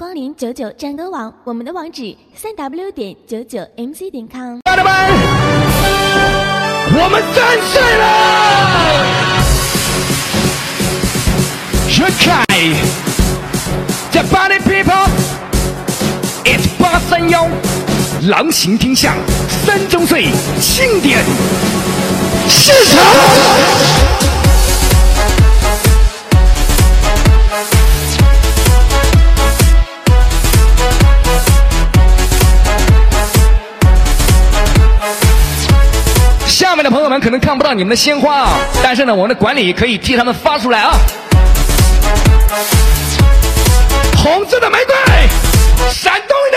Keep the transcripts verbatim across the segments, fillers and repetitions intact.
光临九九战歌网，我们的网址三 w 点九九 m c 点 com。 家人们，我们三岁了 ！Okay, the party people, it's 八三幺，狼行天下三周岁庆典市场。下面的朋友们可能看不到你们的鲜花啊，但是呢，我们的管理可以替他们发出来啊。红色的玫瑰，闪动一点。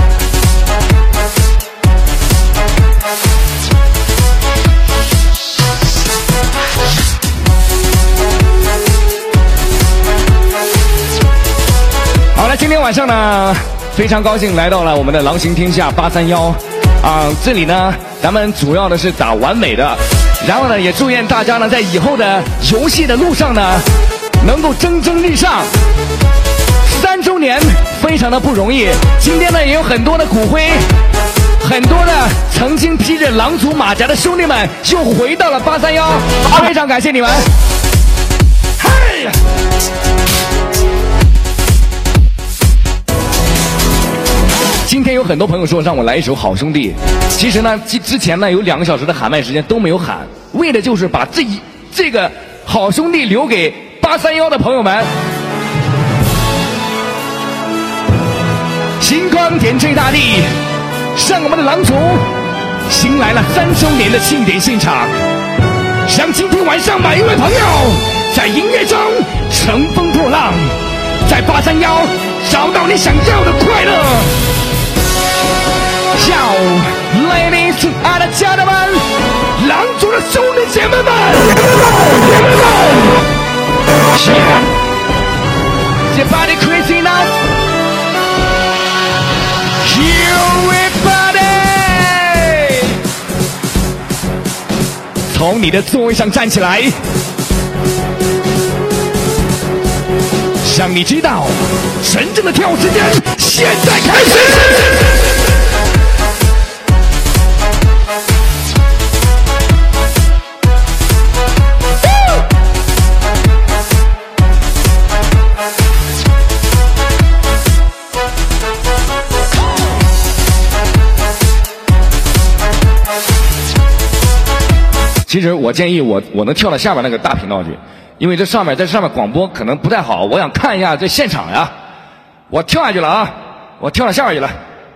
好了，今天晚上呢，非常高兴来到了我们的狼行天下八三幺。啊，这里呢，咱们主要的是打完美的，然后呢，也祝愿大家呢，在以后的游戏的路上呢，能够蒸蒸日上。三周年非常的不容易，今天呢，也有很多的骨灰，很多的曾经披着狼族马甲的兄弟们又回到了八三幺，非常感谢你们。嘿。今天有很多朋友说让我来一首《好兄弟》，其实呢，之之前呢有两个小时的喊麦时间都没有喊，为的就是把这一这个好兄弟留给八三幺的朋友们。星光点缀大地，让我们的狼族迎来了三周年的庆典现场，让今天晚上每一位朋友在音乐中乘风破浪，在八三幺找到你想要的快乐。Yo, ladies and gentlemen， 狼族的兄弟姐妹们，姐妹们 ，Yeah, your body crazy enough, everybody， 从你的座位上站起来，让你知道，真正的跳舞时间现在开始。其实我建议我我能跳到下边那个大频道去，因为这上面在上面广播可能不太好，我想看一下这现场呀。我跳下去了啊，我跳到下边去了。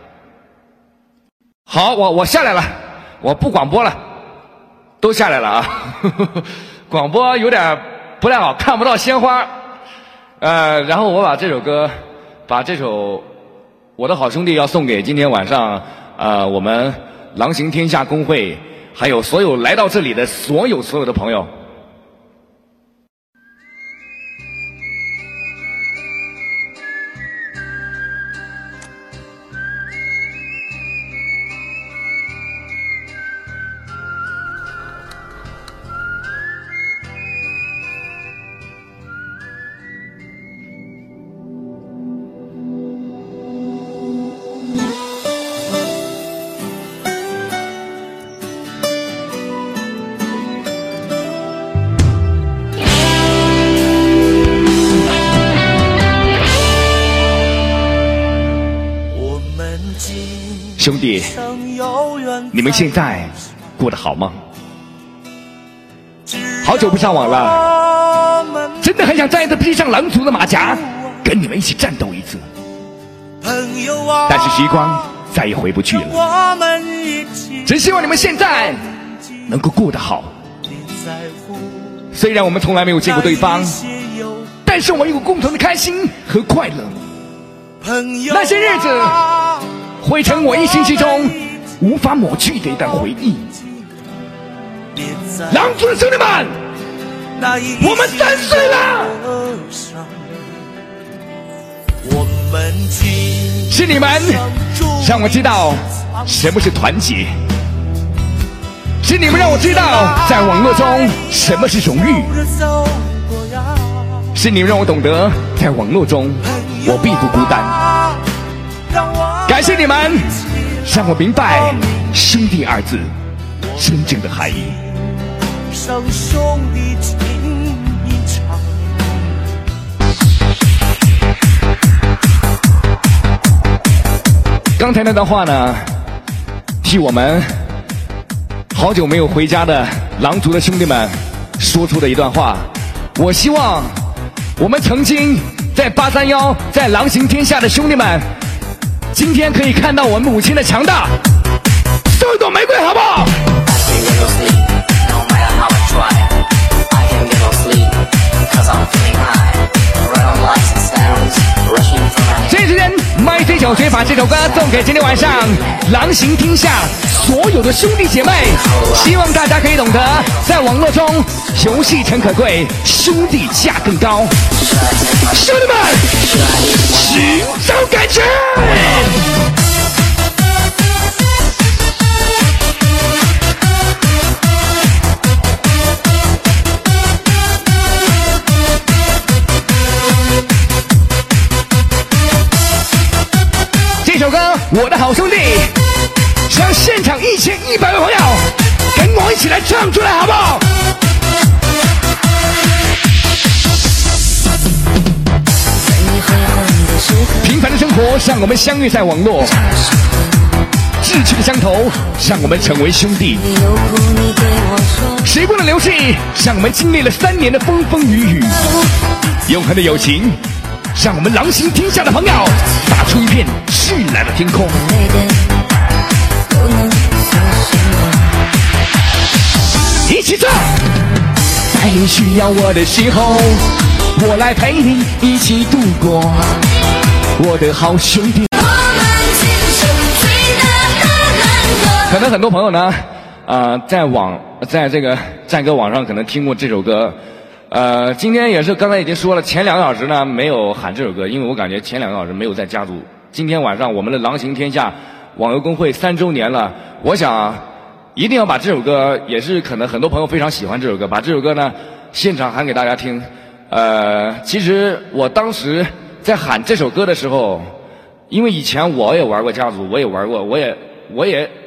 好，我我下来了，我不广播了，都下来了啊。广播有点不太好，看不到鲜花。呃，然后我把这首歌，把这首《我的好兄弟》要送给今天晚上呃我们狼行天下公会。还有所有来到这里的所有所有的朋友，兄弟，你们现在过得好吗？好久不上网了，真的很想再一次披上狼族的马甲，跟你们一起战斗一次。但是时光再也回不去了，只希望你们现在能够过得好。虽然我们从来没有见过对方，但是我们有共同的开心和快乐。那些日子会成我一生之中无法抹去的一段回忆。狼族的兄弟们，我们三岁了！是你们让我知道什么是团结，是你们让我知道在网络中什么是荣誉，是你们让我懂得在网络中我并不孤单。 感谢你们，让我明白兄弟二字真正的含义。 让兄弟情一场。 刚才那段话呢，替我们好久没有回家的狼族的兄弟们说出的一段话。我希望我们曾经在八三幺在狼行天下的兄弟们，今天可以看到我们母亲的强大，送一朵玫瑰好不好？这时间麦飞小学把这首歌送给今天晚上狼行天下所有的兄弟姐妹，希望大家可以懂得，在网络中游戏诚可贵，兄弟价更高。兄弟们，寻找感觉。这首歌《我的好兄弟》，让现场一千一百位朋友跟我一起来唱出来，好不好？平凡的生活让我们相遇在网络，志趣的相投让我们成为兄弟。时光的流逝让我们经历了三年的风风雨雨，永恒的友情让我们狼行天下的朋友打出一片湛蓝的天空。一起唱，在你需要我的时候，我来陪你一起度过，我的好兄弟。可能很多朋友呢，呃，在网在这个战歌网上可能听过这首歌。呃，今天也是刚才已经说了，前两个小时呢没有喊这首歌，因为我感觉前两个小时没有在家族。今天晚上我们的狼行天下网游公会三周年了，我想一定要把这首歌，也是可能很多朋友非常喜欢这首歌，把这首歌呢现场喊给大家听。呃，其实我当时在喊这首歌的时候，因为以前我也玩过家族，我也玩过，我也我也